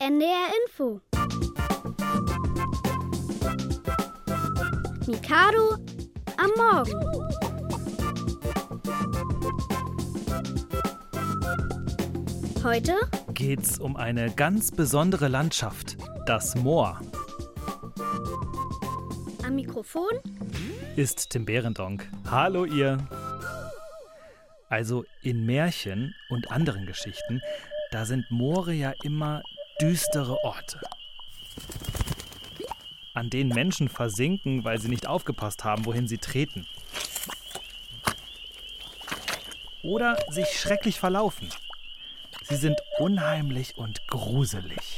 NDR Info. Mikado am Morgen. Heute geht's um eine ganz besondere Landschaft, das Moor. Am Mikrofon ist Tim Behrendonck. Hallo ihr! Also in Märchen und anderen Geschichten, da sind Moore ja immer düstere Orte, an denen Menschen versinken, weil sie nicht aufgepasst haben, wohin sie treten. Oder sich schrecklich verlaufen. Sie sind unheimlich und gruselig.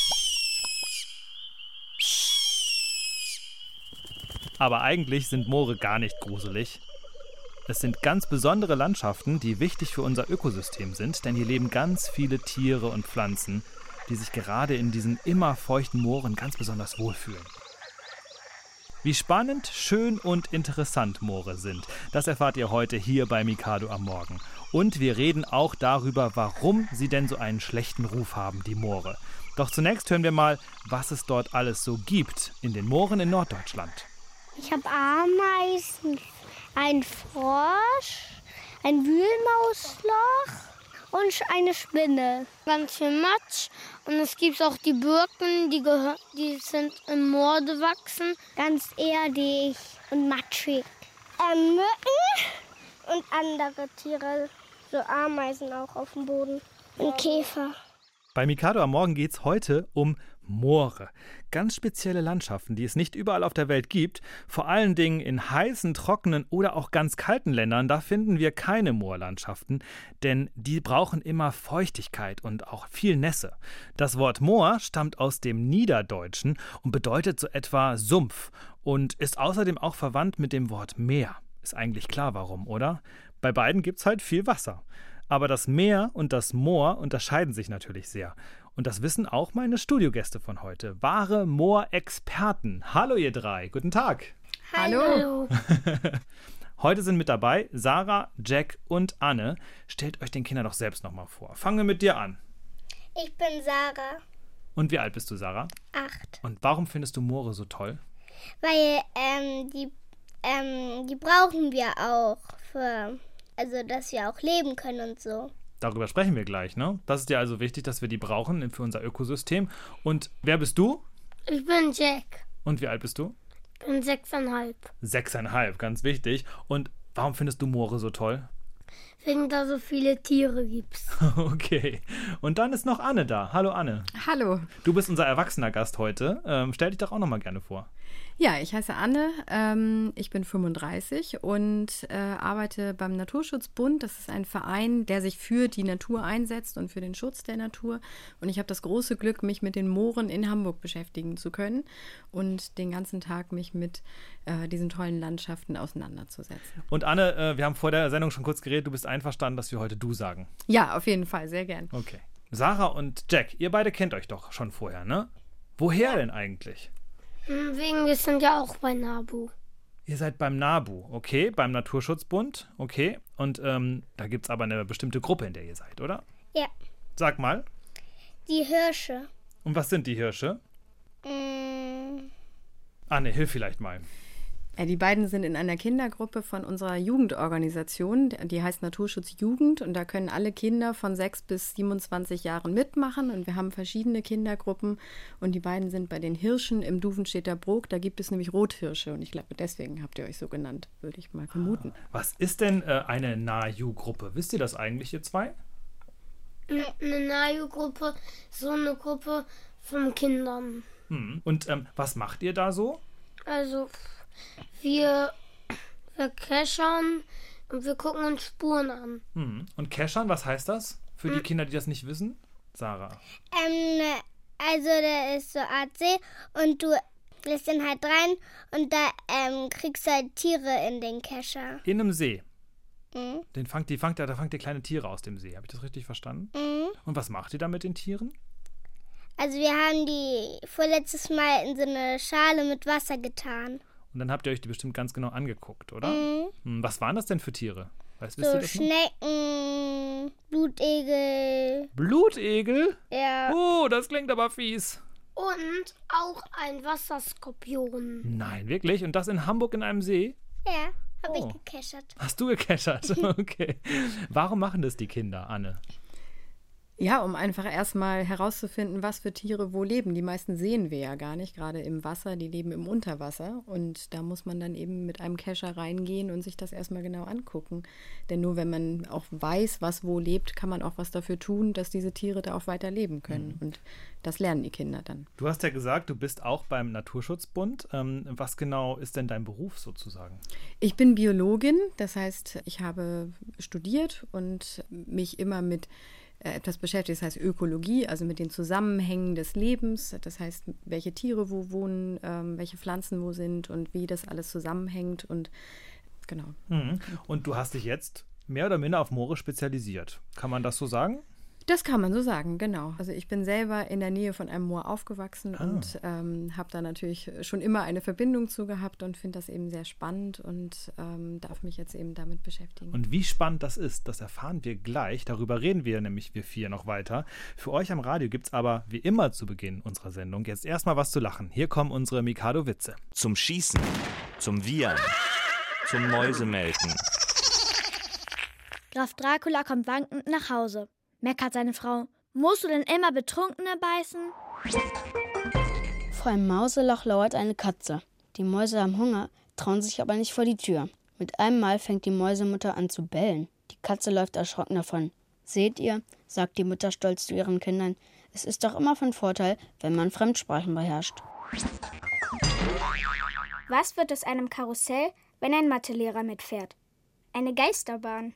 Aber eigentlich sind Moore gar nicht gruselig. Es sind ganz besondere Landschaften, die wichtig für unser Ökosystem sind, denn hier leben ganz viele Tiere und Pflanzen, die sich gerade in diesen immer feuchten Mooren ganz besonders wohlfühlen. Wie spannend, schön und interessant Moore sind, das erfahrt ihr heute hier bei Mikado am Morgen. Und wir reden auch darüber, warum sie denn so einen schlechten Ruf haben, die Moore. Doch zunächst hören wir mal, was es dort alles so gibt in den Mooren in Norddeutschland. Ich habe Ameisen, ein Frosch, ein Wühlmausloch und eine Spinne. Ganz viel Matsch. Und es gibt auch die Birken, die sind im Moor gewachsen. Ganz erdig und matschig. Mücken und andere Tiere, so Ameisen auch auf dem Boden. Und Käfer. Bei Mikado am Morgen geht es heute um Moore. Ganz spezielle Landschaften, die es nicht überall auf der Welt gibt. Vor allen Dingen in heißen, trockenen oder auch ganz kalten Ländern, da finden wir keine Moorlandschaften, denn die brauchen immer Feuchtigkeit und auch viel Nässe. Das Wort Moor stammt aus dem Niederdeutschen und bedeutet so etwa Sumpf und ist außerdem auch verwandt mit dem Wort Meer. Ist eigentlich klar warum, oder? Bei beiden gibt es halt viel Wasser. Aber das Meer und das Moor unterscheiden sich natürlich sehr. Und das wissen auch meine Studiogäste von heute. Wahre Moorexperten. Hallo ihr drei, guten Tag. Hallo. Heute sind mit dabei Sarah, Jack und Anne. Stellt euch den Kindern doch selbst nochmal vor. Fangen wir mit dir an. Ich bin Sarah. Und wie alt bist du, Sarah? 8. Und warum findest du Moore so toll? Weil die brauchen wir auch dass wir auch leben können und so. Darüber sprechen wir gleich, ne? Das ist ja also wichtig, dass wir die brauchen für unser Ökosystem. Und wer bist du? Ich bin Jack. Und wie alt bist du? Ich bin 6,5. 6,5, ganz wichtig. Und warum findest du Moore so toll? Wegen da so viele Tiere gibt's. Okay. Und dann ist noch Anne da. Hallo Anne. Hallo. Du bist unser erwachsener Gast heute. Stell dich doch auch noch mal gerne vor. Ja, ich heiße Anne, ich bin 35 und arbeite beim Naturschutzbund. Das ist ein Verein, der sich für die Natur einsetzt und für den Schutz der Natur. Und ich habe das große Glück, mich mit den Mooren in Hamburg beschäftigen zu können und den ganzen Tag mich mit diesen tollen Landschaften auseinanderzusetzen. Und Anne, wir haben vor der Sendung schon kurz geredet, du bist einverstanden, dass wir heute du sagen. Ja, auf jeden Fall, sehr gern. Okay. Sarah und Jack, ihr beide kennt euch doch schon vorher, ne? Woher denn eigentlich? Wir sind ja auch bei NABU. Ihr seid beim NABU, okay, beim Naturschutzbund, okay. Und da gibt es aber eine bestimmte Gruppe, in der ihr seid, oder? Ja. Sag mal. Die Hirsche. Und was sind die Hirsche? Anne, hilf vielleicht mal. Die beiden sind in einer Kindergruppe von unserer Jugendorganisation, die heißt Naturschutz Jugend, und da können alle Kinder von 6 bis 27 Jahren mitmachen und wir haben verschiedene Kindergruppen und die beiden sind bei den Hirschen im Duvenstedter Brook, da gibt es nämlich Rothirsche und ich glaube, deswegen habt ihr euch so genannt, würde ich mal vermuten. Was ist denn eine NAJU-Gruppe? Wisst ihr das eigentlich, ihr zwei? Eine NAJU-Gruppe, so eine Gruppe von Kindern. Und was macht ihr da so? Also wir keschern und wir gucken uns Spuren an. Und keschern, was heißt das? Für die Kinder, die das nicht wissen? Sarah. Also da ist so eine Art See und du lässt den halt rein und da kriegst du halt Tiere in den Kescher. In einem See? Da fangt ihr kleine Tiere aus dem See. Habe ich das richtig verstanden? Und was macht ihr da mit den Tieren? Also wir haben die vorletztes Mal in so eine Schale mit Wasser getan. Und dann habt ihr euch die bestimmt ganz genau angeguckt, oder? Was waren das denn für Tiere? Wisst ihr So das noch? Schnecken, Blutegel. Blutegel? Ja. Oh, das klingt aber fies. Und auch ein Wasserskorpion. Nein, wirklich? Und das in Hamburg in einem See? Ja, habe Oh. ich gekeschert. Hast du gekeschert? Okay. Warum machen das die Kinder, Anne? Ja, um einfach erstmal herauszufinden, was für Tiere wo leben. Die meisten sehen wir ja gar nicht, gerade im Wasser, die leben im Unterwasser. Und da muss man dann eben mit einem Kescher reingehen und sich das erstmal genau angucken. Denn nur wenn man auch weiß, was wo lebt, kann man auch was dafür tun, dass diese Tiere da auch weiter leben können. Und das lernen die Kinder dann. Du hast ja gesagt, du bist auch beim Naturschutzbund. Was genau ist denn dein Beruf sozusagen? Ich bin Biologin, das heißt, ich habe studiert und mich immer mit etwas beschäftigt, das heißt Ökologie, also mit den Zusammenhängen des Lebens, das heißt, welche Tiere wo wohnen, welche Pflanzen wo sind und wie das alles zusammenhängt und genau. Und du hast dich jetzt mehr oder minder auf Moore spezialisiert. Kann man das so sagen? Das kann man so sagen, genau. Also ich bin selber in der Nähe von einem Moor aufgewachsen und habe da natürlich schon immer eine Verbindung zu gehabt und finde das eben sehr spannend und darf mich jetzt eben damit beschäftigen. Und wie spannend das ist, das erfahren wir gleich. Darüber reden wir nämlich, wir vier, noch weiter. Für euch am Radio gibt es aber, wie immer zu Beginn unserer Sendung, jetzt erstmal was zu lachen. Hier kommen unsere Mikado-Witze. Zum Schießen, zum Wiehern, zum Mäusemelken. Graf Dracula kommt wankend nach Hause. Meckert seine Frau. Musst du denn immer Betrunkene beißen? Vor einem Mauseloch lauert eine Katze. Die Mäuse haben Hunger, trauen sich aber nicht vor die Tür. Mit einem Mal fängt die Mäusemutter an zu bellen. Die Katze läuft erschrocken davon. Seht ihr, sagt die Mutter stolz zu ihren Kindern, es ist doch immer von Vorteil, wenn man Fremdsprachen beherrscht. Was wird aus einem Karussell, wenn ein Mathelehrer mitfährt? Eine Geisterbahn.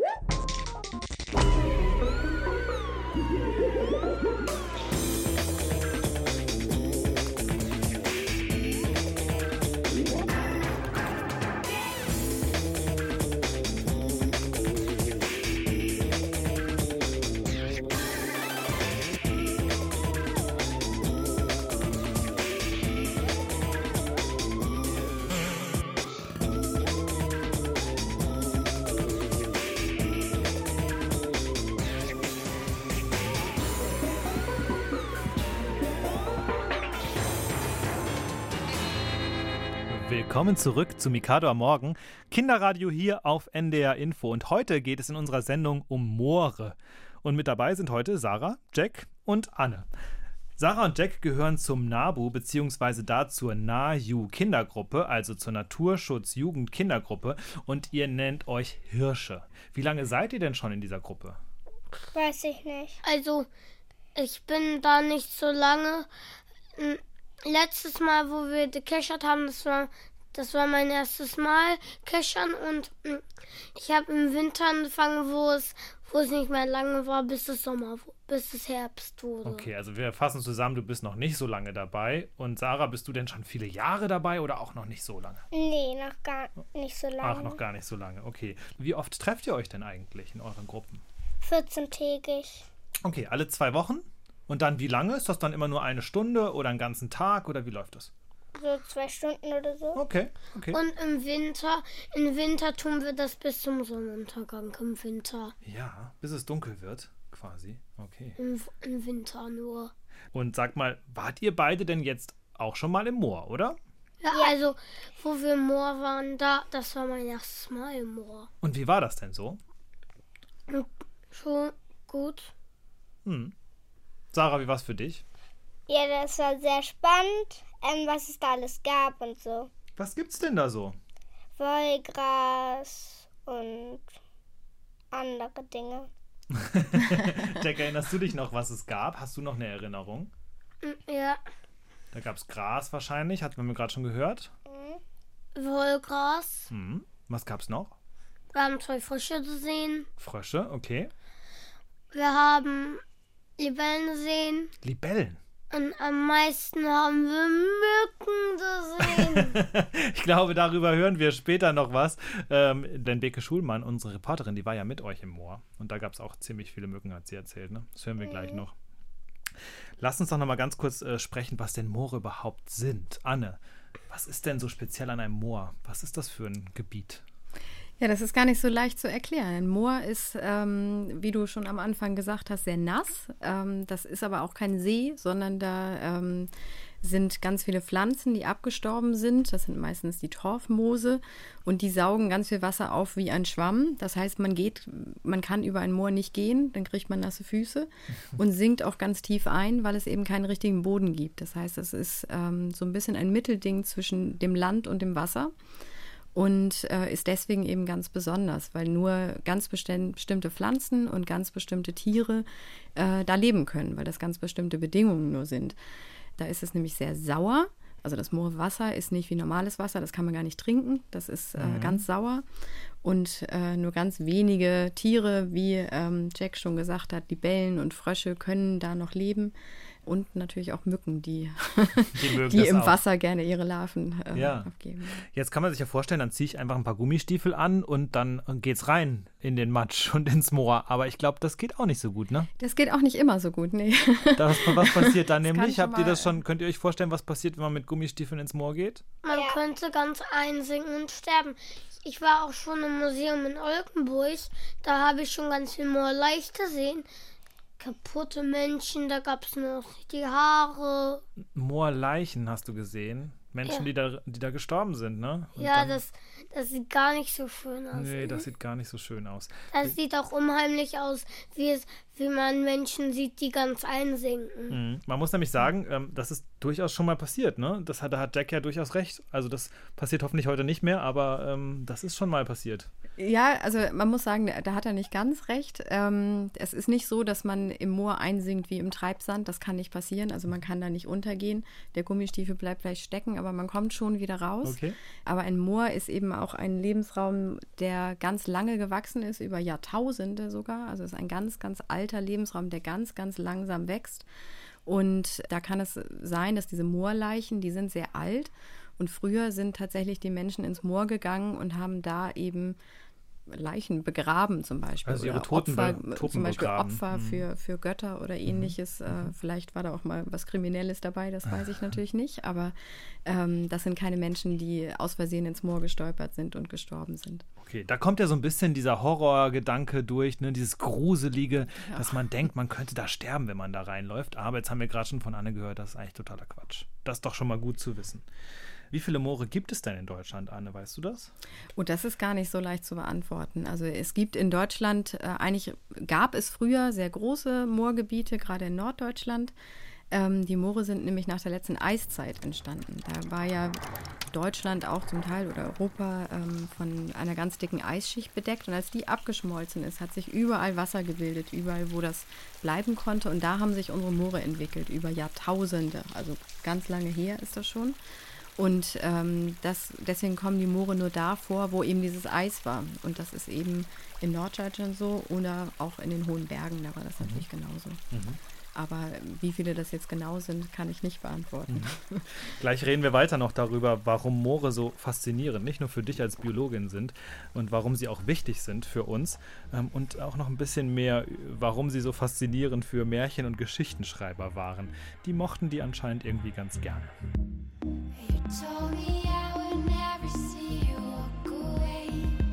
Willkommen zurück zu Mikado am Morgen, Kinderradio hier auf NDR Info. Und heute geht es in unserer Sendung um Moore. Und mit dabei sind heute Sarah, Jack und Anne. Sarah und Jack gehören zum NABU bzw. da zur NAJU-Kindergruppe, also zur Naturschutz-Jugend-Kindergruppe. Und ihr nennt euch Hirsche. Wie lange seid ihr denn schon in dieser Gruppe? Weiß ich nicht. Also, ich bin da nicht so lange. Letztes Mal, wo wir gekeschert haben, das war mein erstes Mal keschern und ich habe im Winter angefangen, wo es nicht mehr lange war, bis es Herbst wurde. Okay, also wir fassen zusammen, du bist noch nicht so lange dabei. Und Sarah, bist du denn schon viele Jahre dabei oder auch noch nicht so lange? Nee, noch gar nicht so lange. Ach, noch gar nicht so lange, okay. Wie oft trefft ihr euch denn eigentlich in euren Gruppen? 14-tägig. Okay, alle 2 Wochen? Und dann wie lange? Ist das dann immer nur eine Stunde oder einen ganzen Tag oder wie läuft das? So 2 Stunden oder so. Okay. Und im Winter tun wir das bis zum Sonnenuntergang im Winter. Ja, bis es dunkel wird, quasi. Okay. Im Winter nur. Und sag mal, wart ihr beide denn jetzt auch schon mal im Moor, oder? Ja, also, wo wir im Moor waren, das war mein erstes Mal im Moor. Und wie war das denn so? Schon gut. Sarah, wie war's für dich? Ja, das war sehr spannend, was es da alles gab und so. Was gibt's denn da so? Wollgras und andere Dinge. Jack, erinnerst du dich noch, was es gab? Hast du noch eine Erinnerung? Ja. Da gab's Gras wahrscheinlich, hatten wir gerade schon gehört. Wollgras. Was gab's noch? Wir haben 2 Frösche gesehen. Frösche, okay. Wir haben Libellen gesehen. Libellen? Und am meisten haben wir Mücken gesehen. Ich glaube, darüber hören wir später noch was. Denn Beke Schulmann, unsere Reporterin, die war ja mit euch im Moor. Und da gab es auch ziemlich viele Mücken, hat sie erzählt. Ne? Das hören wir gleich noch. Lass uns doch noch mal ganz kurz sprechen, was denn Moore überhaupt sind. Anne, was ist denn so speziell an einem Moor? Was ist das für ein Gebiet? Ja, das ist gar nicht so leicht zu erklären. Ein Moor ist, wie du schon am Anfang gesagt hast, sehr nass. Das ist aber auch kein See, sondern da sind ganz viele Pflanzen, die abgestorben sind. Das sind meistens die Torfmoose und die saugen ganz viel Wasser auf wie ein Schwamm. Das heißt, man kann über ein Moor nicht gehen, dann kriegt man nasse Füße und sinkt auch ganz tief ein, weil es eben keinen richtigen Boden gibt. Das heißt, es ist so ein bisschen ein Mittelding zwischen dem Land und dem Wasser. Und ist deswegen eben ganz besonders, weil nur ganz bestimmte Pflanzen und ganz bestimmte Tiere da leben können, weil das ganz bestimmte Bedingungen nur sind. Da ist es nämlich sehr sauer. Also das Moorwasser ist nicht wie normales Wasser, das kann man gar nicht trinken. Das ist ganz sauer. Und nur ganz wenige Tiere, wie Jack schon gesagt hat, Libellen und Frösche können da noch leben. Und natürlich auch Mücken, die im Wasser gerne ihre Larven abgeben. Jetzt kann man sich ja vorstellen, dann ziehe ich einfach ein paar Gummistiefel an und dann geht's rein in den Matsch und ins Moor. Aber ich glaube, das geht auch nicht so gut, ne? Das geht auch nicht immer so gut, nee. Was passiert dann nämlich? Könnt ihr euch vorstellen, was passiert, wenn man mit Gummistiefeln ins Moor geht? Man könnte ganz einsinken und sterben. Ich war auch schon im Museum in Oldenburg. Da habe ich schon ganz viel Moorleich gesehen. Kaputte Menschen, da gab es noch die Haare. Moorleichen hast du gesehen? Menschen, die da gestorben sind, ne? Und das sieht gar nicht so schön aus. Nee, das sieht gar nicht so schön aus. Das sieht auch unheimlich aus, wie man Menschen sieht, die ganz einsinken. Man muss nämlich sagen, das ist durchaus schon mal passiert, ne? Da hat Jack ja durchaus recht. Also das passiert hoffentlich heute nicht mehr, aber das ist schon mal passiert. Ja, also man muss sagen, da hat er nicht ganz recht. Es ist nicht so, dass man im Moor einsinkt wie im Treibsand. Das kann nicht passieren. Also man kann da nicht untergehen. Der Gummistiefel bleibt vielleicht stecken, aber man kommt schon wieder raus. Okay. Aber ein Moor ist eben auch ein Lebensraum, der ganz lange gewachsen ist, über Jahrtausende sogar. Also es ist ein ganz, ganz alter Lebensraum, der ganz, ganz langsam wächst. Und da kann es sein, dass diese Moorleichen, die sind sehr alt. Und früher sind tatsächlich die Menschen ins Moor gegangen und haben da eben Leichen begraben zum Beispiel. Also ihre Toten zum Beispiel begraben. Opfer für Götter oder ähnliches. Vielleicht war da auch mal was Kriminelles dabei, das weiß ich natürlich nicht. Aber das sind keine Menschen, die aus Versehen ins Moor gestolpert sind und gestorben sind. Okay, da kommt ja so ein bisschen dieser Horrorgedanke durch, ne? Dieses Gruselige, dass man denkt, man könnte da sterben, wenn man da reinläuft. Aber jetzt haben wir gerade schon von Anne gehört, das ist eigentlich totaler Quatsch. Das ist doch schon mal gut zu wissen. Wie viele Moore gibt es denn in Deutschland, Anne? Weißt du das? Oh, das ist gar nicht so leicht zu beantworten. Also es gibt in Deutschland, gab es früher sehr große Moorgebiete, gerade in Norddeutschland. Die Moore sind nämlich nach der letzten Eiszeit entstanden. Da war ja Deutschland auch zum Teil oder Europa von einer ganz dicken Eisschicht bedeckt. Und als die abgeschmolzen ist, hat sich überall Wasser gebildet, überall, wo das bleiben konnte. Und da haben sich unsere Moore entwickelt, über Jahrtausende. Also ganz lange her ist das schon. Und deswegen kommen die Moore nur da vor, wo eben dieses Eis war. Und das ist eben in Norddeutschland so oder auch in den hohen Bergen, da war das natürlich genauso. Aber wie viele das jetzt genau sind, kann ich nicht beantworten. Gleich reden wir weiter noch darüber, warum Moore so faszinierend, nicht nur für dich als Biologin sind und warum sie auch wichtig sind für uns und auch noch ein bisschen mehr, warum sie so faszinierend für Märchen- und Geschichtenschreiber waren. Die mochten die anscheinend irgendwie ganz gerne. Told me I would never see you walk away.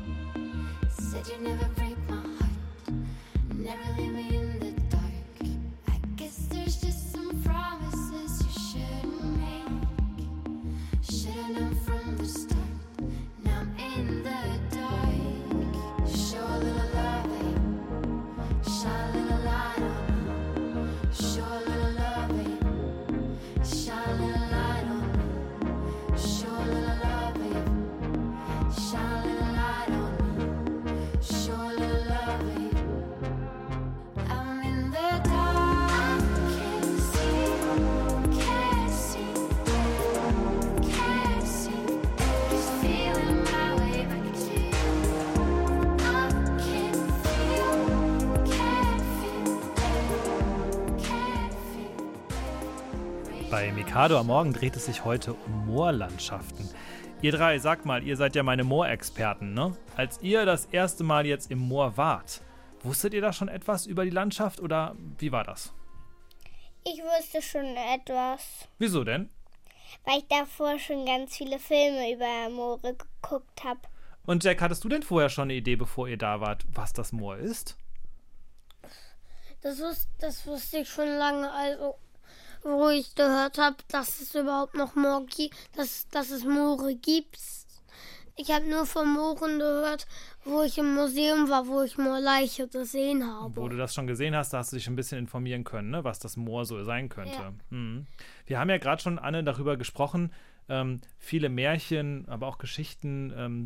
Said you'd never break my heart, never leave me in the dark. I guess there's just some promises you shouldn't make. Should've known from the start. Now I'm in the dark. Show a little love, babe. Shine a little light on me. Show a little love, babe. Shine a little light on me. Show a little love, babe. Shine a little light on me. Show a little love, babe. I'm in the dark, can't see, can't see, can't see. Just feeling my way back to you. I can't feel, can't feel. Bei Mikado am Morgen dreht es sich heute um Moorlandschaften. Ihr drei, sagt mal, ihr seid ja meine Moorexperten, ne? Als ihr das erste Mal jetzt im Moor wart, wusstet ihr da schon etwas über die Landschaft oder wie war das? Ich wusste schon etwas, Wieso denn? weil ich davor schon ganz viele Filme über Moore geguckt habe. Und Jack, hattest du denn vorher schon eine Idee, bevor ihr da wart, was das Moor ist? Das wusste ich schon lange, also wo ich gehört habe, dass es überhaupt noch Moor gibt, dass es Moore gibt. Ich habe nur von Mooren gehört, wo ich im Museum war, wo ich Moorleiche gesehen habe. Wo du das schon gesehen hast, da hast du dich ein bisschen informieren können, ne, was das Moor so sein könnte. Ja. Wir haben ja gerade schon, Anne, darüber gesprochen, viele Märchen, aber auch Geschichten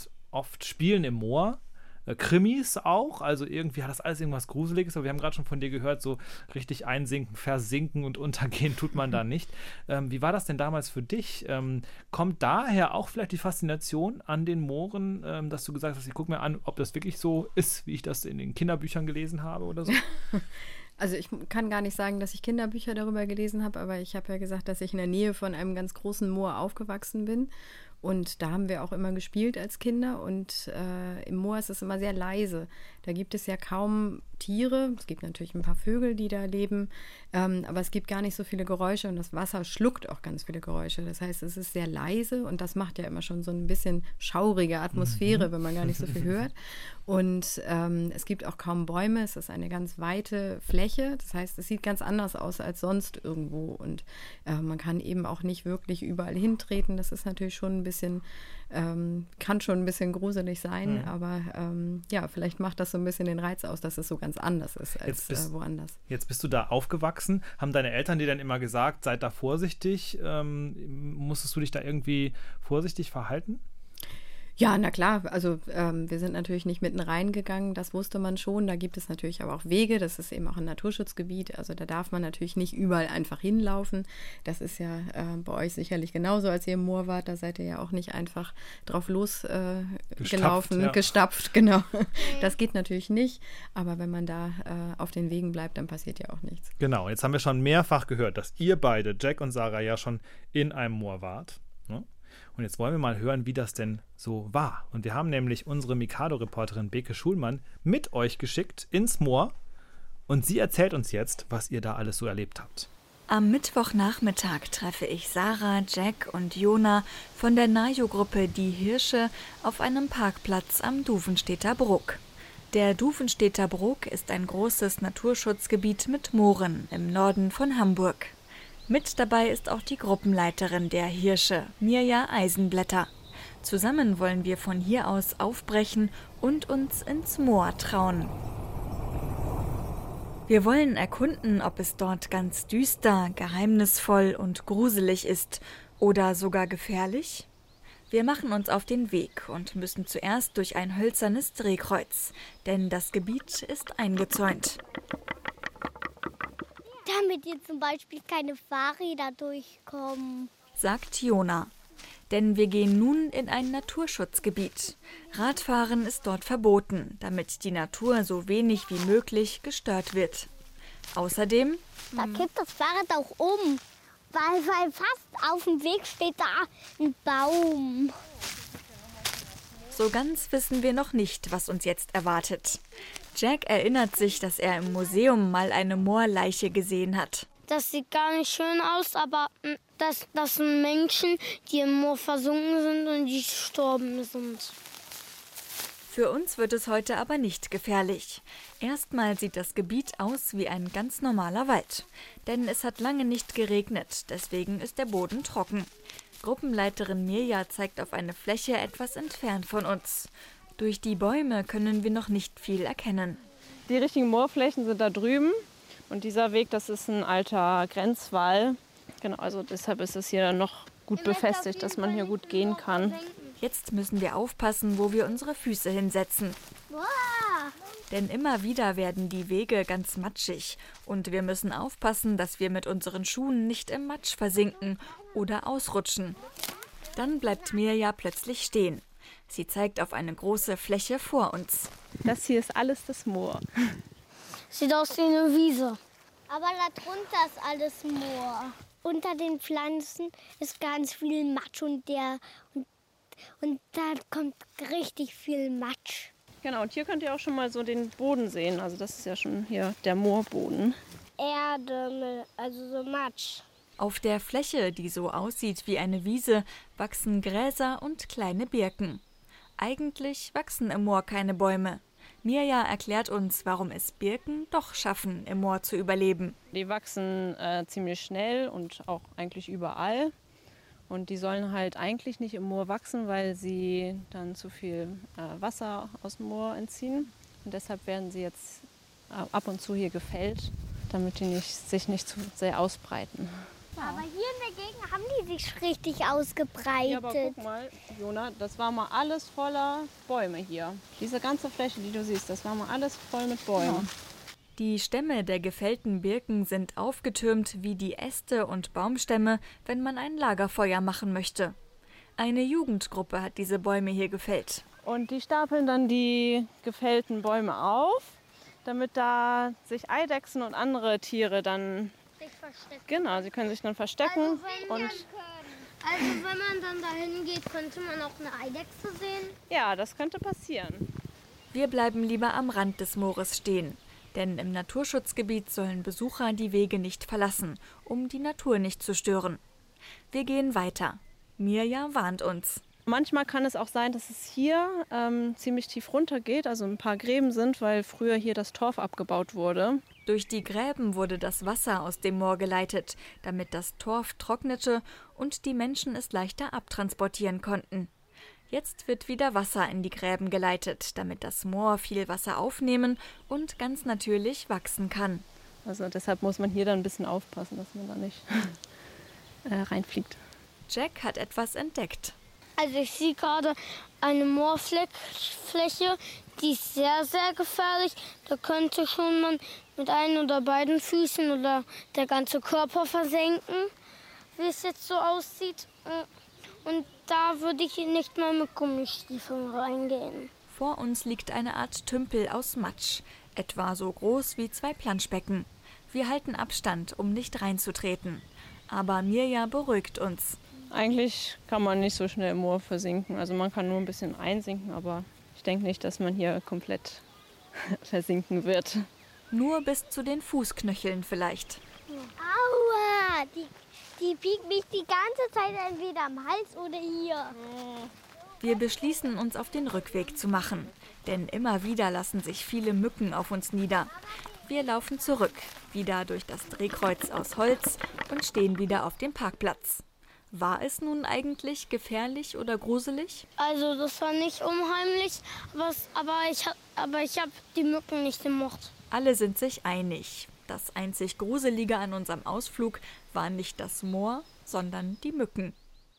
spielen im Moor. Krimis auch, also irgendwie hat das alles irgendwas Gruseliges, aber wir haben gerade schon von dir gehört, so richtig einsinken, versinken und untergehen tut man da nicht. Wie war das denn damals für dich? Kommt daher auch vielleicht die Faszination an den Mooren, dass du gesagt hast, ich gucke mir an, ob das wirklich so ist, wie ich das in den Kinderbüchern gelesen habe oder so? Also ich kann gar nicht sagen, dass ich Kinderbücher darüber gelesen habe, aber ich habe ja gesagt, dass ich in der Nähe von einem ganz großen Moor aufgewachsen bin. Und da haben wir auch immer gespielt als Kinder und im Moor ist es immer sehr leise. Da gibt es ja kaum Tiere. Es gibt natürlich ein paar Vögel, die da leben, aber es gibt gar nicht so viele Geräusche und das Wasser schluckt auch ganz viele Geräusche. Das heißt, es ist sehr leise und das macht ja immer schon so ein bisschen schaurige Atmosphäre, wenn man gar nicht so viel hört. Und es gibt auch kaum Bäume. Es ist eine ganz weite Fläche. Das heißt, es sieht ganz anders aus als sonst irgendwo und man kann eben auch nicht wirklich überall hintreten. Das ist natürlich schon ein bisschen, kann schon ein bisschen gruselig sein, aber ja, vielleicht macht das so ein bisschen den Reiz aus, dass es so ganz anders ist als woanders. Jetzt bist du da aufgewachsen. Haben deine Eltern dir dann immer gesagt, seid da vorsichtig? Musstest du dich da irgendwie vorsichtig verhalten? Ja, na klar, also wir sind natürlich nicht mitten reingegangen, das wusste man schon. Da gibt es natürlich aber auch Wege, das ist eben auch ein Naturschutzgebiet, also da darf man natürlich nicht überall einfach hinlaufen. Das ist ja bei euch sicherlich genauso, als ihr im Moor wart, da seid ihr ja auch nicht einfach drauf losgelaufen, gestapft, genau. Das geht natürlich nicht, aber wenn man da auf den Wegen bleibt, dann passiert ja auch nichts. Genau, jetzt haben wir schon mehrfach gehört, dass ihr beide, Jack und Sarah, ja schon in einem Moor wart, ne? Und jetzt wollen wir mal hören, wie das denn so war. Und wir haben nämlich unsere Mikado-Reporterin Beke Schulmann mit euch geschickt ins Moor. Und sie erzählt uns jetzt, was ihr da alles so erlebt habt. Am Mittwochnachmittag treffe ich Sarah, Jack und Jona von der Najo-Gruppe Die Hirsche auf einem Parkplatz am Duvenstedter Bruck. Der Duvenstedter Bruck ist ein großes Naturschutzgebiet mit Mooren im Norden von Hamburg. Mit dabei ist auch die Gruppenleiterin der Hirsche, Mirja Eisenblätter. Zusammen wollen wir von hier aus aufbrechen und uns ins Moor trauen. Wir wollen erkunden, ob es dort ganz düster, geheimnisvoll und gruselig ist oder sogar gefährlich. Wir machen uns auf den Weg und müssen zuerst durch ein hölzernes Drehkreuz, denn das Gebiet ist eingezäunt. Damit hier zum Beispiel keine Fahrräder durchkommen, sagt Jona. Denn wir gehen nun in ein Naturschutzgebiet. Radfahren ist dort verboten, damit die Natur so wenig wie möglich gestört wird. Außerdem da kippt das Fahrrad auch um, weil fast auf dem Weg steht da ein Baum. So ganz wissen wir noch nicht, was uns jetzt erwartet. Jack erinnert sich, dass er im Museum mal eine Moorleiche gesehen hat. Das sieht gar nicht schön aus, aber das sind Menschen, die im Moor versunken sind und die gestorben sind. Für uns wird es heute aber nicht gefährlich. Erstmal sieht das Gebiet aus wie ein ganz normaler Wald. Denn es hat lange nicht geregnet, deswegen ist der Boden trocken. Gruppenleiterin Mirja zeigt auf eine Fläche etwas entfernt von uns. Durch die Bäume können wir noch nicht viel erkennen. Die richtigen Moorflächen sind da drüben. Und dieser Weg, das ist ein alter Grenzwall. Genau, also deshalb ist es hier noch gut befestigt, dass man hier gut gehen kann. Jetzt müssen wir aufpassen, wo wir unsere Füße hinsetzen. Wow. Denn immer wieder werden die Wege ganz matschig. Und wir müssen aufpassen, dass wir mit unseren Schuhen nicht im Matsch versinken oder ausrutschen. Dann bleibt Mirja plötzlich stehen. Sie zeigt auf eine große Fläche vor uns. Das hier ist alles das Moor. Sieht aus wie eine Wiese. Aber darunter ist alles Moor. Unter den Pflanzen ist ganz viel Matsch und da kommt richtig viel Matsch. Genau, und hier könnt ihr auch schon mal so den Boden sehen. Also das ist ja schon hier der Moorboden. Erde, also so Matsch. Auf der Fläche, die so aussieht wie eine Wiese, wachsen Gräser und kleine Birken. Eigentlich wachsen im Moor keine Bäume. Mirja erklärt uns, warum es Birken doch schaffen, im Moor zu überleben. Die wachsen ziemlich schnell und auch eigentlich überall. Und die sollen halt eigentlich nicht im Moor wachsen, weil sie dann zu viel Wasser aus dem Moor entziehen. Und deshalb werden sie jetzt ab und zu hier gefällt, damit die sich nicht zu sehr ausbreiten. Aber hier in der Gegend haben die sich richtig ausgebreitet. Ja, aber guck mal, Jona, das war mal alles voller Bäume hier. Diese ganze Fläche, die du siehst, das war mal alles voll mit Bäumen. Ja. Die Stämme der gefällten Birken sind aufgetürmt wie die Äste und Baumstämme, wenn man ein Lagerfeuer machen möchte. Eine Jugendgruppe hat diese Bäume hier gefällt. Und die stapeln dann die gefällten Bäume auf, damit da sich Eidechsen und andere Tiere dann verstecken. Genau, sie können sich dann verstecken. Also wenn man dann dahin geht, könnte man auch eine Eidechse sehen? Ja, das könnte passieren. Wir bleiben lieber am Rand des Moores stehen. Denn im Naturschutzgebiet sollen Besucher die Wege nicht verlassen, um die Natur nicht zu stören. Wir gehen weiter. Mirja warnt uns. Manchmal kann es auch sein, dass es hier ziemlich tief runter geht, also ein paar Gräben sind, weil früher hier das Torf abgebaut wurde. Durch die Gräben wurde das Wasser aus dem Moor geleitet, damit das Torf trocknete und die Menschen es leichter abtransportieren konnten. Jetzt wird wieder Wasser in die Gräben geleitet, damit das Moor viel Wasser aufnehmen und ganz natürlich wachsen kann. Also deshalb muss man hier dann ein bisschen aufpassen, dass man da nicht reinfliegt. Jack hat etwas entdeckt. Also ich sehe gerade eine Moorfläche, die ist sehr, sehr gefährlich. Da könnte schon man mit einem oder beiden Füßen oder der ganze Körper versenken, wie es jetzt so aussieht. Und da würde ich nicht mal mit Gummistiefeln reingehen. Vor uns liegt eine Art Tümpel aus Matsch, etwa so groß wie 2 Planschbecken. Wir halten Abstand, um nicht reinzutreten. Aber Mirja beruhigt uns. Eigentlich kann man nicht so schnell im Moor versinken. Also man kann nur ein bisschen einsinken, aber ich denke nicht, dass man hier komplett versinken wird. Nur bis zu den Fußknöcheln vielleicht. Aua, die piekt mich die ganze Zeit entweder am Hals oder hier. Wir beschließen, uns auf den Rückweg zu machen. Denn immer wieder lassen sich viele Mücken auf uns nieder. Wir laufen zurück, wieder durch das Drehkreuz aus Holz und stehen wieder auf dem Parkplatz. War es nun eigentlich gefährlich oder gruselig? Also das war nicht unheimlich, aber ich hab die Mücken nicht gemocht. Alle sind sich einig. Das einzig Gruselige an unserem Ausflug war nicht das Moor, sondern die Mücken.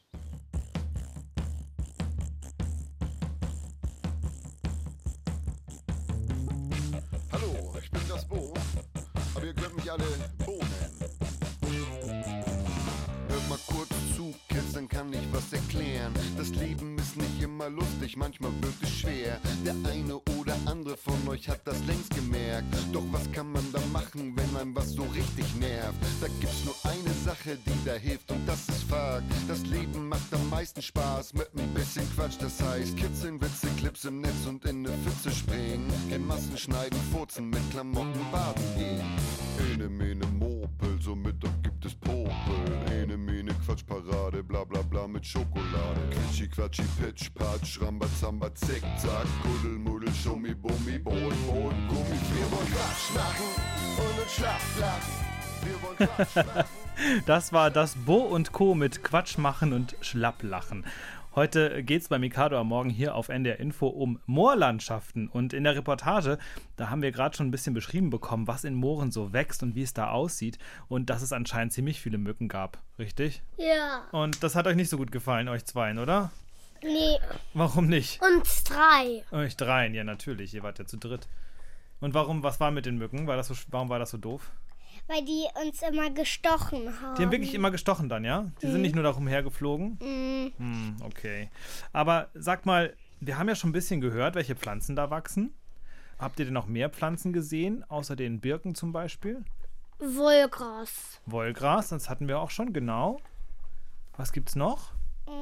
Hallo, ich bin das Bo, aber ihr könnt mich alle Bo nennen. Hört mal kurz zu, Kids, dann kann ich was erklären. Das Leben ist nicht immer lustig, manchmal wird es schwer. Der eine oder andere von euch hat das längst gemerkt. Doch was kann man da machen, wenn einem was so richtig nervt? Da gibt's nur eine Sache, die da hilft und das ist Fakt. Das Leben macht am meisten Spaß mit ein bisschen Quatsch. Das heißt, kitzeln, Witze, Clips im Netz und in ne Pfütze springen. In Massen schneiden, furzen, mit Klamotten baden gehen. Ene, mene, Mopel, so Mittag gibt es Popel. Ene, mene, Quatschparade, bla bla bla mit Schokolade. Quitschi, Quatschi, Pitch, Patsch, Rambazamba, Zickzack. Kuddel, Muddel, Schummi, Bummi, Bohlen, Gummi. Wir wollen Quatsch machen und uns schlapp lachen. Wir wollen Quatsch machen. Das war das Bo und Co. mit Quatsch machen und Schlapplachen. Heute geht's bei Mikado am Morgen hier auf NDR Info um Moorlandschaften. Und in der Reportage, da haben wir gerade schon ein bisschen beschrieben bekommen, was in Mooren so wächst und wie es da aussieht. Und dass es anscheinend ziemlich viele Mücken gab, richtig? Ja. Und das hat euch nicht so gut gefallen, euch zweien, oder? Nee. Warum nicht? Uns 3. Euch dreien, ja natürlich, ihr wart ja zu dritt. Und was war mit den Mücken? Warum war das so doof? Weil die uns immer gestochen haben. Die haben wirklich immer gestochen dann, ja? Die sind nicht nur darum hergeflogen? Okay. Aber sag mal, wir haben ja schon ein bisschen gehört, welche Pflanzen da wachsen. Habt ihr denn noch mehr Pflanzen gesehen, außer den Birken zum Beispiel? Wollgras. Wollgras, das hatten wir auch schon, genau. Was gibt's noch?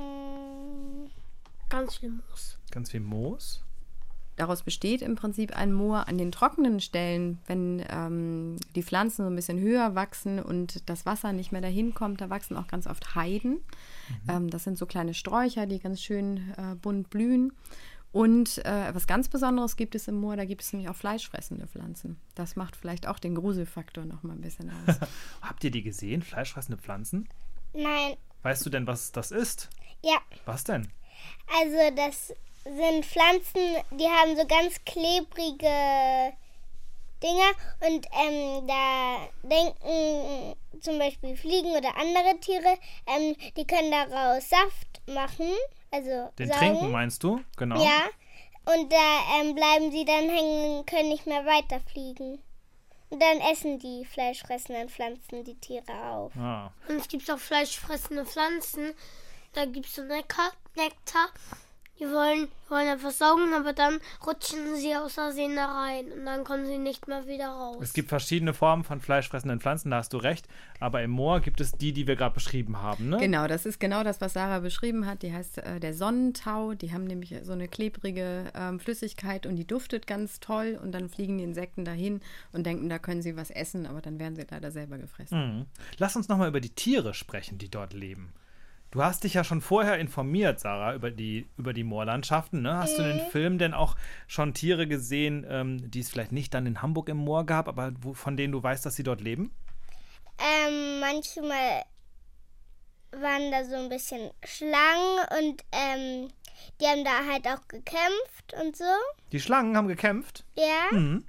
Ganz viel Moos. Ganz viel Moos. Daraus besteht im Prinzip ein Moor an den trockenen Stellen, wenn die Pflanzen so ein bisschen höher wachsen und das Wasser nicht mehr dahin kommt, da wachsen auch ganz oft Heiden. Das sind so kleine Sträucher, die ganz schön bunt blühen. Und was ganz Besonderes gibt es im Moor, da gibt es nämlich auch fleischfressende Pflanzen. Das macht vielleicht auch den Gruselfaktor noch mal ein bisschen aus. Habt ihr die gesehen, fleischfressende Pflanzen? Nein. Weißt du denn, was das ist? Ja. Was denn? Also das sind Pflanzen, die haben so ganz klebrige Dinger und da denken zum Beispiel Fliegen oder andere Tiere, die können daraus Saft machen, also Den saugen. Trinken meinst du? Genau. Ja, und da bleiben sie dann hängen und können nicht mehr weiterfliegen. Und dann essen die fleischfressenden Pflanzen die Tiere auf. Ah. Und es gibt auch fleischfressende Pflanzen. Da gibt es so Nektar. Die wollen etwas saugen, aber dann rutschen sie aus Versehen da rein. Und dann kommen sie nicht mehr wieder raus. Es gibt verschiedene Formen von fleischfressenden Pflanzen, da hast du recht. Aber im Moor gibt es die wir gerade beschrieben haben, ne? Genau, das ist genau das, was Sarah beschrieben hat. Die heißt der Sonnentau. Die haben nämlich so eine klebrige Flüssigkeit und die duftet ganz toll. Und dann fliegen die Insekten dahin und denken, da können sie was essen, aber dann werden sie leider selber gefressen. Mhm. Lass uns nochmal über die Tiere sprechen, die dort leben. Du hast dich ja schon vorher informiert, Sarah, über die Moorlandschaften. Ne? Hast du in den Film denn auch schon Tiere gesehen, die es vielleicht nicht dann in Hamburg im Moor gab, aber von denen du weißt, dass sie dort leben? Manchmal waren da so ein bisschen Schlangen und die haben da halt auch gekämpft und so. Die Schlangen haben gekämpft? Ja. Mhm.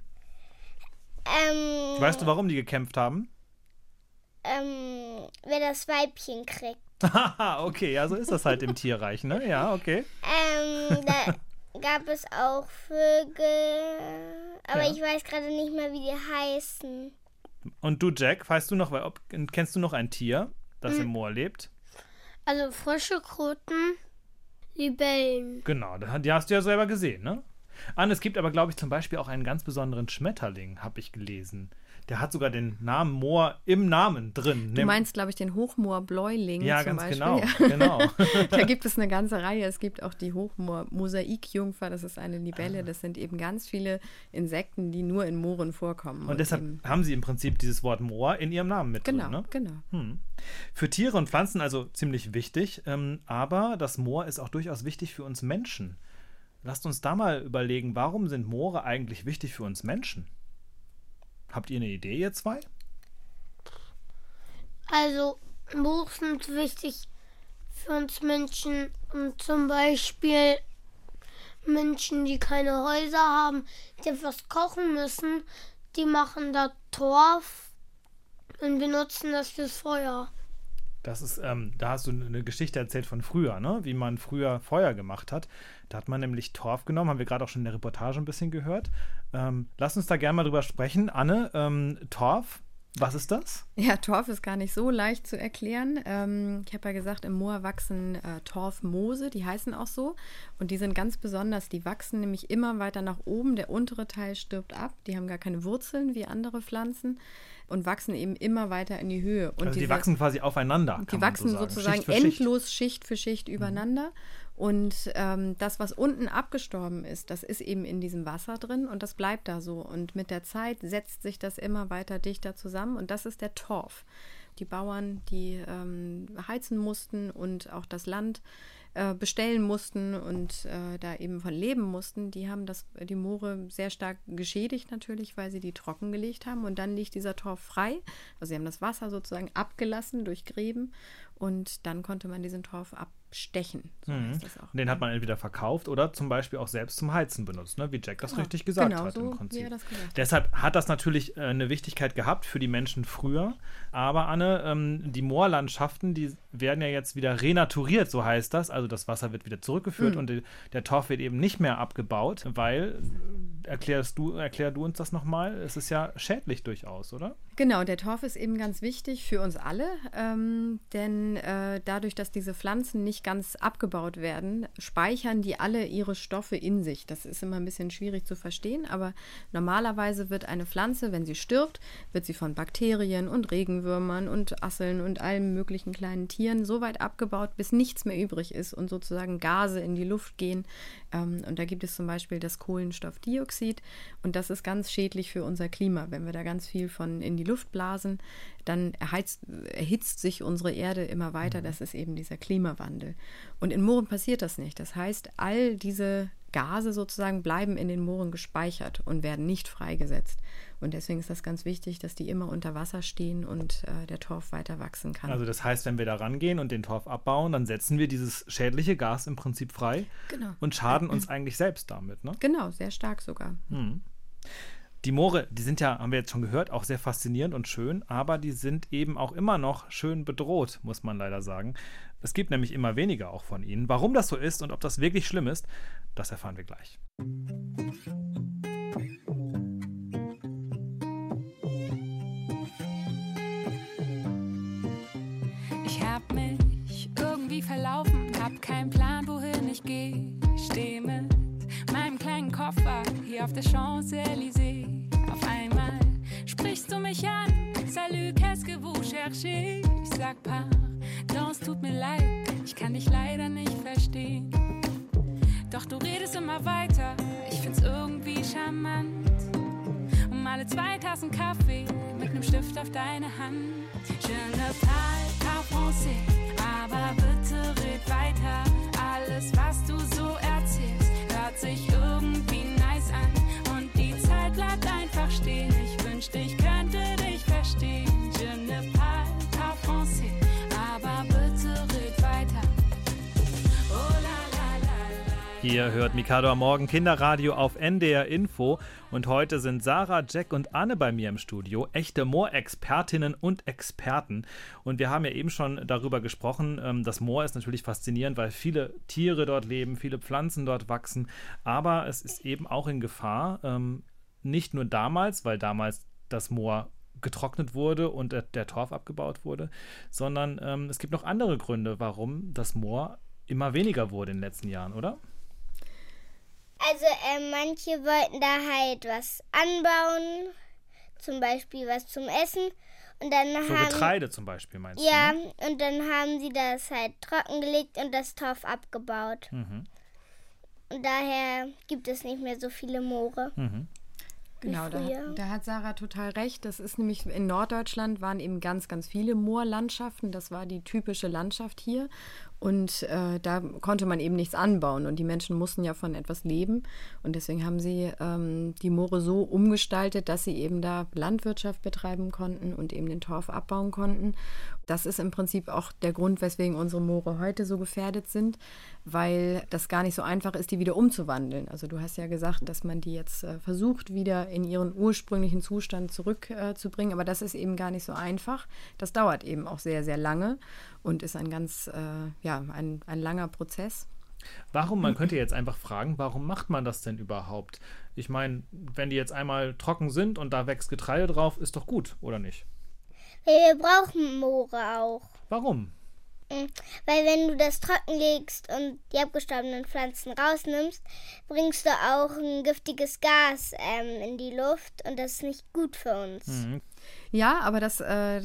Weißt du, warum die gekämpft haben? Wer das Weibchen kriegt. Haha, okay, ja, so ist das halt im Tierreich, ne? Ja, okay. Da gab es auch Vögel, aber Ja. ich weiß gerade nicht mehr, wie die heißen. Und du, Jack, weißt du noch, kennst du noch ein Tier, das im Moor lebt? Also Frösche, Kröten, Libellen. Genau, die hast du ja selber gesehen, ne? Anne, es gibt aber, glaube ich, zum Beispiel auch einen ganz besonderen Schmetterling, habe ich gelesen. Der hat sogar den Namen Moor im Namen drin. Du meinst, glaube ich, den Hochmoor-Bläuling Ja, zum ganz Beispiel. genau. Da gibt es eine ganze Reihe. Es gibt auch die Hochmoor-Mosaikjungfer, das ist eine Libelle. Das sind eben ganz viele Insekten, die nur in Mooren vorkommen. Und deshalb haben sie im Prinzip dieses Wort Moor in ihrem Namen mit drin, ne? Genau. Für Tiere und Pflanzen also ziemlich wichtig, aber das Moor ist auch durchaus wichtig für uns Menschen. Lasst uns da mal überlegen, warum sind Moore eigentlich wichtig für uns Menschen? Habt ihr eine Idee, ihr zwei? Also Moore sind wichtig für uns Menschen. Und zum Beispiel Menschen, die keine Häuser haben, die etwas kochen müssen, die machen da Torf und benutzen das fürs Feuer. Das ist, da hast du eine Geschichte erzählt von früher, ne? Wie man früher Feuer gemacht hat. Da hat man nämlich Torf genommen, haben wir gerade auch schon in der Reportage ein bisschen gehört. Lass uns da gerne mal drüber sprechen. Anne, Torf, was ist das? Ja, Torf ist gar nicht so leicht zu erklären. Ich habe ja gesagt, im Moor wachsen Torfmoose, die heißen auch so. Und die sind ganz besonders, die wachsen nämlich immer weiter nach oben. Der untere Teil stirbt ab. Die haben gar keine Wurzeln wie andere Pflanzen und wachsen eben immer weiter in die Höhe. Und also die wachsen quasi aufeinander. Die wachsen so sozusagen endlos Schicht für Schicht übereinander. Und das, was unten abgestorben ist, das ist eben in diesem Wasser drin und das bleibt da so. Und mit der Zeit setzt sich das immer weiter dichter zusammen und das ist der Torf. Die Bauern, die heizen mussten und auch das Land bestellen mussten und da eben von leben mussten, die haben die Moore sehr stark geschädigt natürlich, weil sie die trockengelegt haben und dann liegt dieser Torf frei. Also sie haben das Wasser sozusagen abgelassen durch Gräben und dann konnte man diesen Torf abstechen. So heißt das auch. Den hat man entweder verkauft oder zum Beispiel auch selbst zum Heizen benutzt, ne? Wie Jack das richtig gesagt hat im Prinzip. Wie er das gesagt hat. Deshalb hat das natürlich eine Wichtigkeit gehabt für die Menschen früher. Aber Anne, die Moorlandschaften, die werden ja jetzt wieder renaturiert, so heißt das. Also das Wasser wird wieder zurückgeführt und der Torf wird eben nicht mehr abgebaut, weil, erklär du uns das nochmal, es ist ja schädlich durchaus, oder? Genau, der Torf ist eben ganz wichtig für uns alle, denn dadurch, dass diese Pflanzen nicht ganz abgebaut werden, speichern die alle ihre Stoffe in sich. Das ist immer ein bisschen schwierig zu verstehen, aber normalerweise wird eine Pflanze, wenn sie stirbt, wird sie von Bakterien und Regenwürmern und Asseln und allen möglichen kleinen Tieren so weit abgebaut, bis nichts mehr übrig ist und sozusagen Gase in die Luft gehen. Und da gibt es zum Beispiel das Kohlenstoffdioxid und das ist ganz schädlich für unser Klima. Wenn wir da ganz viel von in die Luft blasen, dann erhitzt sich unsere Erde immer weiter. Das ist eben dieser Klimawandel. Und in Mooren passiert das nicht. Das heißt, all diese Gase sozusagen bleiben in den Mooren gespeichert und werden nicht freigesetzt. Und deswegen ist das ganz wichtig, dass die immer unter Wasser stehen und der Torf weiter wachsen kann. Also das heißt, wenn wir da rangehen und den Torf abbauen, dann setzen wir dieses schädliche Gas im Prinzip frei und schaden uns eigentlich selbst damit, ne? Genau, sehr stark sogar. Die Moore, die sind ja, haben wir jetzt schon gehört, auch sehr faszinierend und schön, aber die sind eben auch immer noch schön bedroht, muss man leider sagen. Es gibt nämlich immer weniger auch von ihnen. Warum das so ist und ob das wirklich schlimm ist, das erfahren wir gleich. Ich hab mich irgendwie verlaufen, hab keinen Plan, wohin ich gehe. Steh mit meinem kleinen Koffer hier auf der Champs-Élysées. Auf einmal sprichst du mich an, salut, qu'est-ce que vous cherchez? Ich sag pardon, es tut mir leid, ich kann dich leider nicht verstehen. Doch du redest immer weiter, ich find's irgendwie charmant. Alle 2 Tassen Kaffee mit nem Stift auf deine Hand. Je ne parle pas français, aber bitte red weiter. Alles, was du so erzählst, hört sich irgendwie nice an. Und die Zeit bleibt einfach stehen. Ich wünschte, ich könnte dich verstehen. Je ne parle pas français, aber bitte red weiter. Oh la la la la. Ihr hört Mikado am Morgen Kinderradio auf NDR Info und heute sind Sarah, Jack und Anne bei mir im Studio, echte Moorexpertinnen und Experten. Und wir haben ja eben schon darüber gesprochen, das Moor ist natürlich faszinierend, weil viele Tiere dort leben, viele Pflanzen dort wachsen, aber es ist eben auch in Gefahr, nicht nur damals, weil damals das Moor getrocknet wurde und der Torf abgebaut wurde, sondern es gibt noch andere Gründe, warum das Moor immer weniger wurde in den letzten Jahren, oder? Also manche wollten da halt was anbauen, zum Beispiel was zum Essen. Und dann so Getreide zum Beispiel meinst du? Ja, Ne? und dann haben sie das halt trockengelegt und das Torf abgebaut. Und daher gibt es nicht mehr so viele Moore. Genau, da hat Sarah total recht. Das ist nämlich in Norddeutschland waren eben ganz, ganz viele Moorlandschaften. Das war die typische Landschaft hier. Und da konnte man eben nichts anbauen. Und die Menschen mussten ja von etwas leben. Und deswegen haben sie die Moore so umgestaltet, dass sie eben da Landwirtschaft betreiben konnten und eben den Torf abbauen konnten. Das ist im Prinzip auch der Grund, weswegen unsere Moore heute so gefährdet sind, weil das gar nicht so einfach ist, die wieder umzuwandeln. Also du hast ja gesagt, dass man die jetzt versucht, wieder in ihren ursprünglichen Zustand zurückzubringen. Aber das ist eben gar nicht so einfach. Das dauert eben auch sehr, sehr lange und ist ein ganz, ein langer Prozess. Warum, man könnte jetzt einfach fragen, warum macht man das denn überhaupt? Ich meine, wenn die jetzt einmal trocken sind und da wächst Getreide drauf, ist doch gut, oder nicht? Wir brauchen Moore auch. Warum? Weil wenn du das trocken legst und die abgestorbenen Pflanzen rausnimmst, bringst du auch ein giftiges Gas in die Luft und das ist nicht gut für uns. Ja, aber das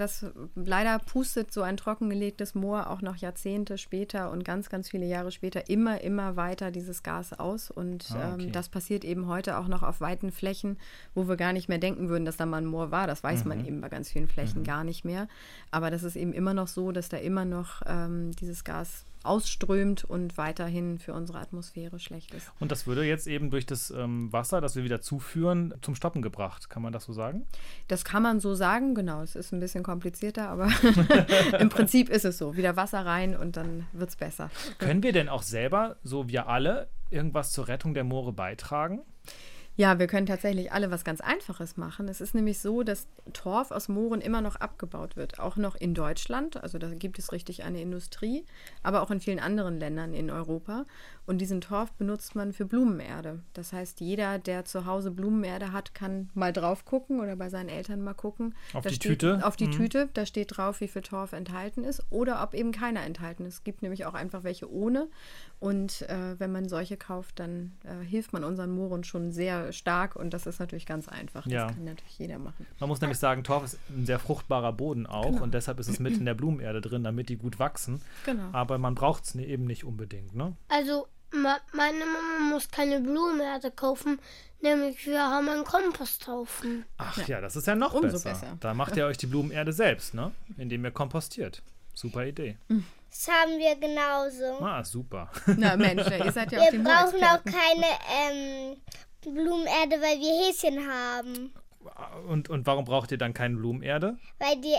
leider pustet so ein trockengelegtes Moor auch noch Jahrzehnte später und ganz, ganz viele Jahre später immer weiter dieses Gas aus. Und das passiert eben heute auch noch auf weiten Flächen, wo wir gar nicht mehr denken würden, dass da mal ein Moor war. Das weiß man eben bei ganz vielen Flächen gar nicht mehr. Aber das ist eben immer noch so, dass da immer noch dieses Gas ausströmt und weiterhin für unsere Atmosphäre schlecht ist. Und das würde jetzt eben durch das Wasser, das wir wieder zuführen, zum Stoppen gebracht. Kann man das so sagen? Das kann man so sagen, genau. Es ist ein bisschen komplizierter, aber im Prinzip ist es so. Wieder Wasser rein und dann wird es besser. Können wir denn auch selber, so wir alle, irgendwas zur Rettung der Moore beitragen? Ja, wir können tatsächlich alle was ganz Einfaches machen. Es ist nämlich so, dass Torf aus Mooren immer noch abgebaut wird, auch noch in Deutschland. Also da gibt es richtig eine Industrie, aber auch in vielen anderen Ländern in Europa. Und diesen Torf benutzt man für Blumenerde. Das heißt, jeder, der zu Hause Blumenerde hat, kann mal drauf gucken oder bei seinen Eltern mal gucken. Auf die Tüte? Auf die Tüte, da steht drauf, wie viel Torf enthalten ist oder ob eben keiner enthalten ist. Es gibt nämlich auch einfach welche ohne. Und wenn man solche kauft, dann hilft man unseren Mooren schon sehr stark und das ist natürlich ganz einfach. Das kann natürlich jeder machen. Man muss nämlich sagen, Torf ist ein sehr fruchtbarer Boden auch und deshalb ist es mit in der Blumenerde drin, damit die gut wachsen. Genau. Aber man braucht es eben nicht unbedingt, ne? Also meine Mama muss keine Blumenerde kaufen, nämlich wir haben einen Komposthaufen. Ach ja, das ist ja noch besser. Da macht ihr euch die Blumenerde selbst, ne? Indem ihr kompostiert. super Idee. Das haben wir genauso. Ah, super. Na Mensch, ihr seid ja auch die Wir brauchen auch Moorexperten. keine Blumenerde, weil wir Häschen haben. Und warum braucht ihr dann keine Blumenerde? Weil die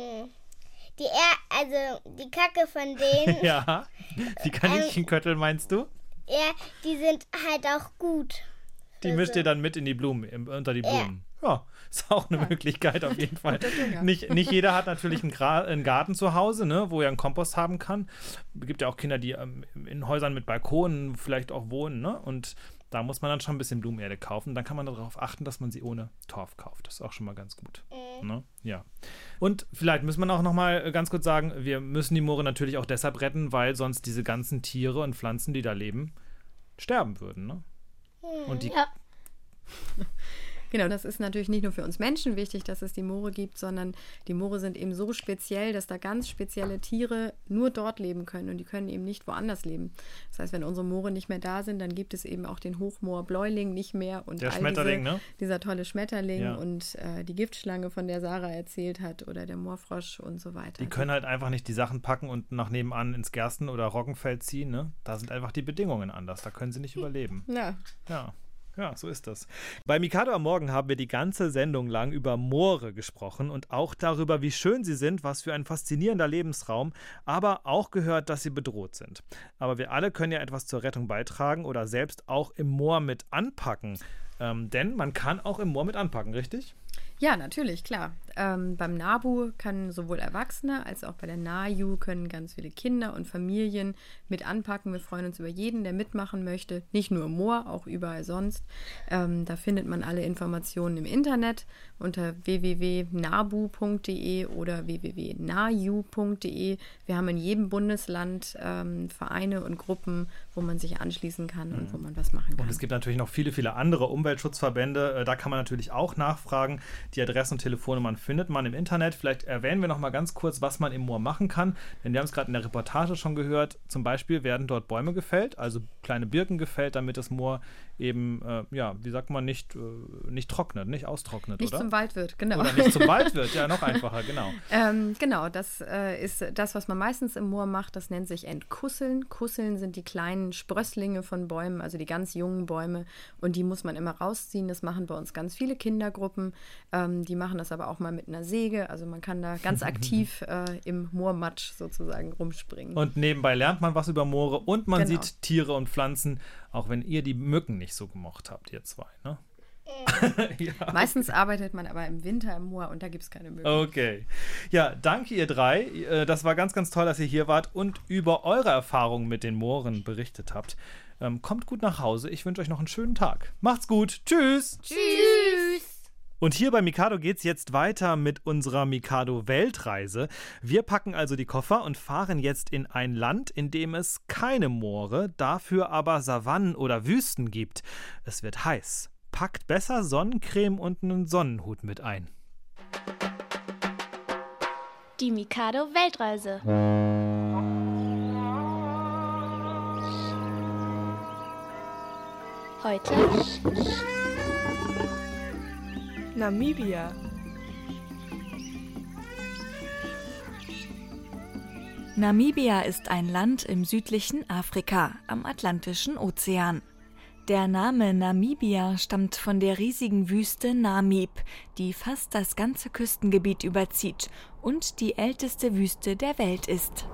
Kacke von denen, Ja, die Kaninchenköttel meinst du? ja, die sind halt auch gut. Die mischt ihr dann mit in die Blumen, unter die Blumen. Ja, ist auch eine Möglichkeit auf jeden Fall. Nicht jeder hat natürlich einen Garten zu Hause, ne, wo er einen Kompost haben kann. Es gibt ja auch Kinder, die in Häusern mit Balkonen vielleicht auch wohnen, ne? Und da muss man dann schon ein bisschen Blumenerde kaufen. Dann kann man darauf achten, dass man sie ohne Torf kauft. Das ist auch schon mal ganz gut. Ne? Ja. Und vielleicht müssen wir auch noch mal ganz kurz sagen, wir müssen die Moore natürlich auch deshalb retten, weil sonst diese ganzen Tiere und Pflanzen, die da leben, sterben würden. Ne? Und die Genau, das ist natürlich nicht nur für uns Menschen wichtig, dass es die Moore gibt, sondern die Moore sind eben so speziell, dass da ganz spezielle Tiere nur dort leben können und die können eben nicht woanders leben. Das heißt, wenn unsere Moore nicht mehr da sind, dann gibt es eben auch den Hochmoorbläuling nicht mehr und der Schmetterling, ne? Dieser tolle Schmetterling Ja. und die Giftschlange, von der Sarah erzählt hat, oder der Moorfrosch und so weiter. Die können halt einfach nicht die Sachen packen und nach nebenan ins Gersten- oder Roggenfeld ziehen. Ne? Da sind einfach die Bedingungen anders. Da können sie nicht überleben. Ja, so ist das. Bei Mikado am Morgen haben wir die ganze Sendung lang über Moore gesprochen und auch darüber, wie schön sie sind, was für ein faszinierender Lebensraum, aber auch gehört, dass sie bedroht sind. Aber wir alle können ja etwas zur Rettung beitragen oder selbst auch im Moor mit anpacken. Denn man kann auch im Moor mit anpacken, richtig? Ja, natürlich, klar. Beim NABU können sowohl Erwachsene als auch bei der NAJU können ganz viele Kinder und Familien mit anpacken. Wir freuen uns über jeden, der mitmachen möchte. Nicht nur im Moor, auch überall sonst. Da findet man alle Informationen im Internet unter www.nabu.de oder www.naju.de. Wir haben in jedem Bundesland Vereine und Gruppen, wo man sich anschließen kann und wo man was machen kann. Und es gibt natürlich noch viele, viele andere Umweltschutzverbände. Da kann man natürlich auch nachfragen. Die Adressen und Telefonnummern findet man im Internet. Vielleicht erwähnen wir noch mal ganz kurz, was man im Moor machen kann. Denn wir haben es gerade in der Reportage schon gehört. Zum Beispiel werden dort Bäume gefällt, also kleine Birken gefällt, damit das Moor eben, wie sagt man, nicht trocknet, nicht austrocknet, nicht oder? Zum Wald wird, genau. Oder nicht zum Wald wird, ja, noch einfacher, genau. Genau, das ist das, was man meistens im Moor macht. Das nennt sich Entkusseln. Kusseln sind die kleinen Sprösslinge von Bäumen, also die ganz jungen Bäume. Und die muss man immer rausziehen. Das machen bei uns ganz viele Kindergruppen. Die machen das aber auch mal mit einer Säge. Also man kann da ganz aktiv im Moormatsch sozusagen rumspringen. Und nebenbei lernt man was über Moore und man Genau. sieht Tiere und Pflanzen, auch wenn ihr die Mücken nicht so gemocht habt, ihr zwei, ne? Ja. Meistens arbeitet man aber im Winter im Moor und da gibt es keine Mücken. Okay. Ja, danke ihr drei. Das war ganz, ganz toll, dass ihr hier wart und über eure Erfahrungen mit den Mooren berichtet habt. Kommt gut nach Hause. Ich wünsche euch noch einen schönen Tag. Macht's gut. Tschüss. Tschüss. Und hier bei Mikado geht's jetzt weiter mit unserer Mikado-Weltreise. Wir packen also die Koffer und fahren jetzt in ein Land, in dem es keine Moore, dafür aber Savannen oder Wüsten gibt. Es wird heiß. Packt besser Sonnencreme und einen Sonnenhut mit ein. Die Mikado Weltreise. Heute Namibia. Namibia ist ein Land im südlichen Afrika am Atlantischen Ozean. Der Name Namibia stammt von der riesigen Wüste Namib, die fast das ganze Küstengebiet überzieht und die älteste Wüste der Welt ist.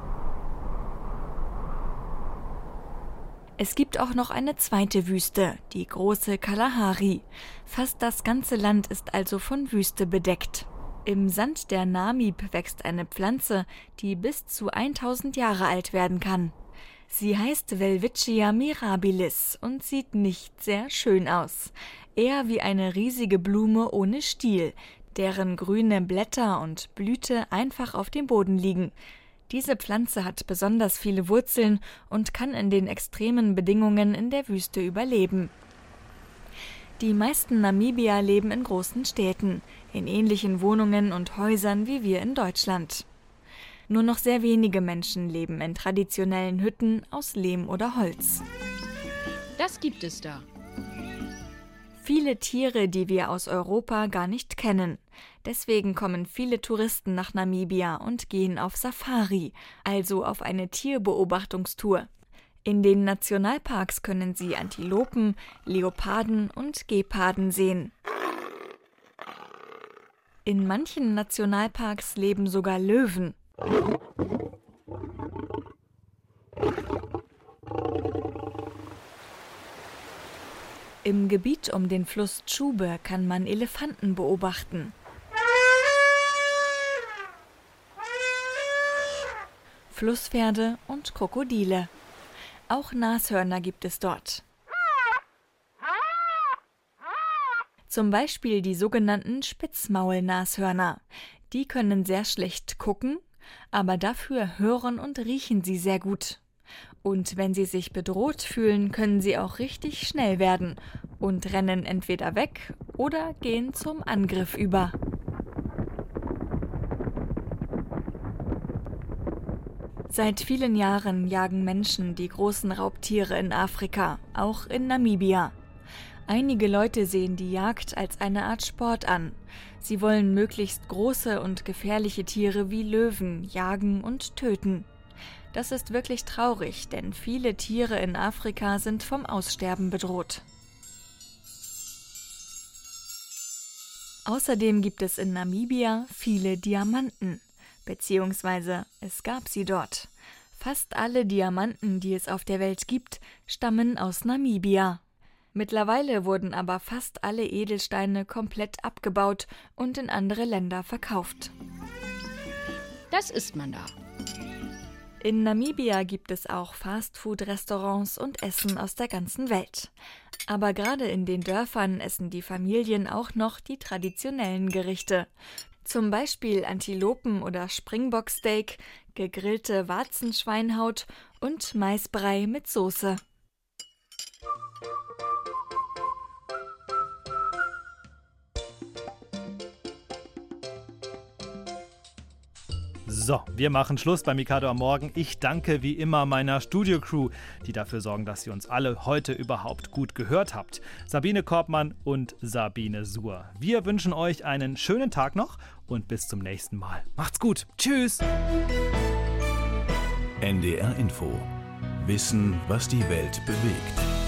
Es gibt auch noch eine zweite Wüste, die große Kalahari. Fast das ganze Land ist also von Wüste bedeckt. Im Sand der Namib wächst eine Pflanze, die bis zu 1000 Jahre alt werden kann. Sie heißt Welwitschia mirabilis und sieht nicht sehr schön aus. Eher wie eine riesige Blume ohne Stiel, deren grüne Blätter und Blüte einfach auf dem Boden liegen. Diese Pflanze hat besonders viele Wurzeln und kann in den extremen Bedingungen in der Wüste überleben. Die meisten Namibier leben in großen Städten, in ähnlichen Wohnungen und Häusern wie wir in Deutschland. Nur noch sehr wenige Menschen leben in traditionellen Hütten aus Lehm oder Holz. Das gibt es da. Viele Tiere, die wir aus Europa gar nicht kennen. Deswegen kommen viele Touristen nach Namibia und gehen auf Safari, also auf eine Tierbeobachtungstour. In den Nationalparks können Sie Antilopen, Leoparden und Geparden sehen. In manchen Nationalparks leben sogar Löwen. Im Gebiet um den Fluss Tsjube kann man Elefanten beobachten. Flusspferde und Krokodile. Auch Nashörner gibt es dort. Zum Beispiel die sogenannten Spitzmaulnashörner. Die können sehr schlecht gucken, aber dafür hören und riechen sie sehr gut. Und wenn sie sich bedroht fühlen, können sie auch richtig schnell werden und rennen entweder weg oder gehen zum Angriff über. Seit vielen Jahren jagen Menschen die großen Raubtiere in Afrika, auch in Namibia. Einige Leute sehen die Jagd als eine Art Sport an. Sie wollen möglichst große und gefährliche Tiere wie Löwen jagen und töten. Das ist wirklich traurig, denn viele Tiere in Afrika sind vom Aussterben bedroht. Außerdem gibt es in Namibia viele Diamanten, beziehungsweise es gab sie dort. Fast alle Diamanten, die es auf der Welt gibt, stammen aus Namibia. Mittlerweile wurden aber fast alle Edelsteine komplett abgebaut und in andere Länder verkauft. Das isst man da. In Namibia gibt es auch Fastfood-Restaurants und Essen aus der ganzen Welt. Aber gerade in den Dörfern essen die Familien auch noch die traditionellen Gerichte. Zum Beispiel Antilopen- oder Springbok-Steak, gegrillte Warzenschweinhaut und Maisbrei mit Soße. So, wir machen Schluss bei Mikado am Morgen. Ich danke wie immer meiner Studio-Crew, die dafür sorgen, dass ihr uns alle heute überhaupt gut gehört habt. Sabine Korbmann und Sabine Suhr. Wir wünschen euch einen schönen Tag noch und bis zum nächsten Mal. Macht's gut. Tschüss. NDR Info. Wissen, was die Welt bewegt.